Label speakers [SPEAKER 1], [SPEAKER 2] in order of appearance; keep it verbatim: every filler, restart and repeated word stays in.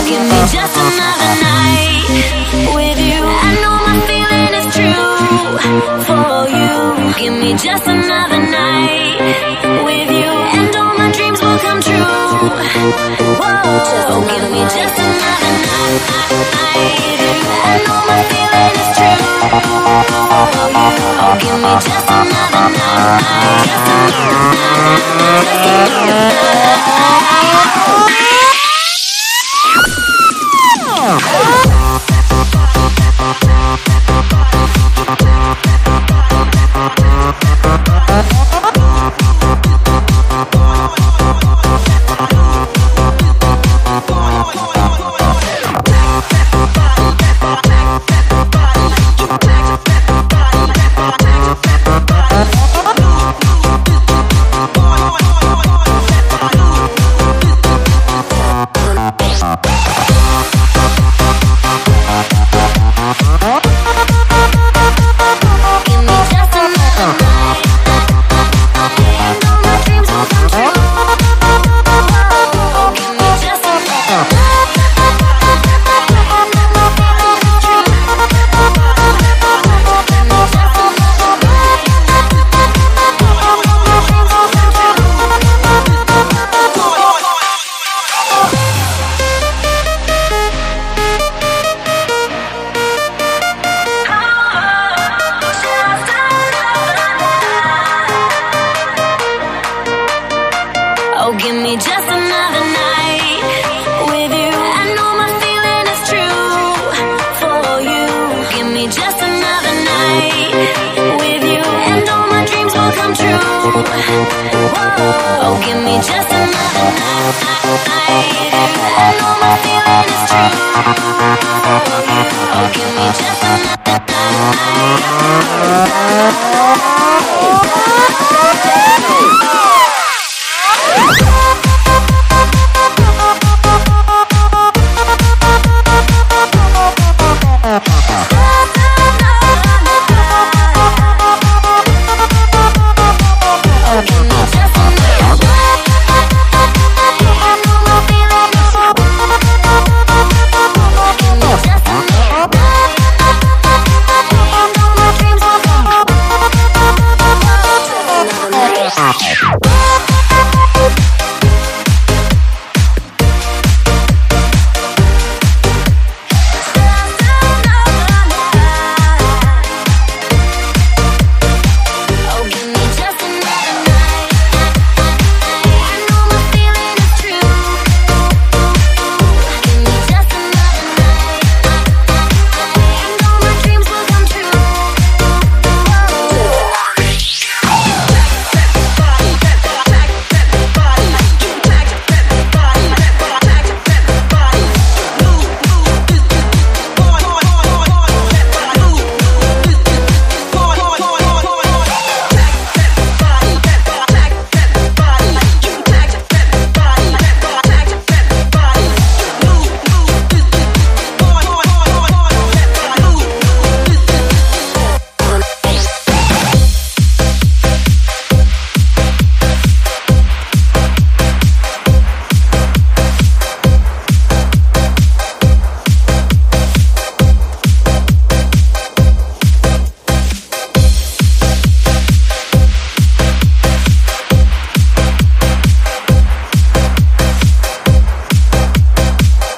[SPEAKER 1] give me just another night with you. I know my feeling is true for you. Give me just another night with you, and all my dreams will come true. Whoa, give me just another night with you. I know my feeling is true for you. Oh, give me just another night, just another night, just another night. Oh, give me just another night with you. I know my feeling is true for you. Give me just another night with you, and all my dreams will come true. Whoa, oh, give me just another night.